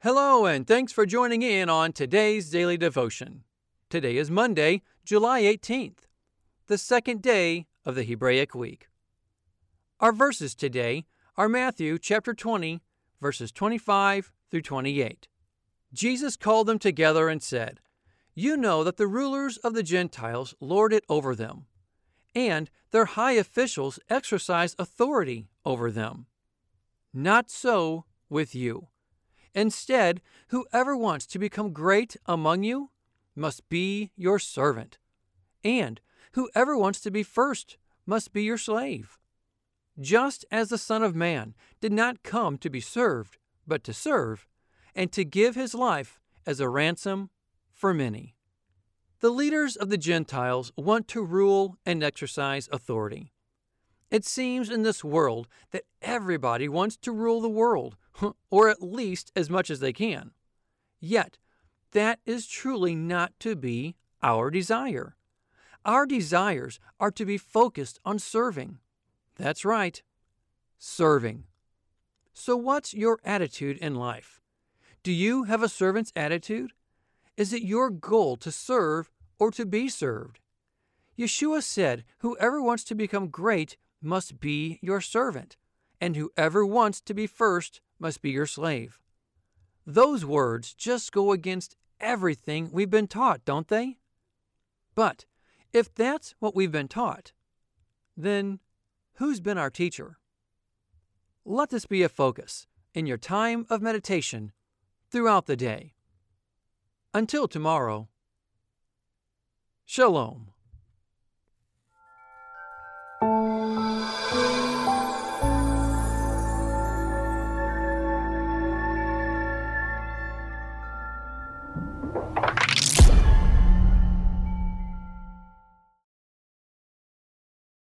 Hello, and thanks for joining in on today's daily devotion. Today is Monday, July 18th, the second day of the Hebraic week. Our verses today are Matthew chapter 20, verses 25 through 28. Jesus called them together and said, "You know that the rulers of the Gentiles lord it over them, and their high officials exercise authority over them. Not so with you. Instead, whoever wants to become great among you must be your servant, and whoever wants to be first must be your slave. Just as the Son of Man did not come to be served, but to serve, and to give his life as a ransom for many." The leaders of the Gentiles want to rule and exercise authority. It seems in this world that everybody wants to rule the world, or at least as much as they can. Yet, that is truly not to be our desire. Our desires are to be focused on serving. That's right, serving. So what's your attitude in life? Do you have a servant's attitude? Is it your goal to serve or to be served? Yeshua said, "Whoever wants to become great must be your servant, and whoever wants to be first must be your slave." Those words just go against everything we've been taught, don't they? But if that's what we've been taught, then who's been our teacher? Let this be a focus in your time of meditation throughout the day. Until tomorrow, Shalom.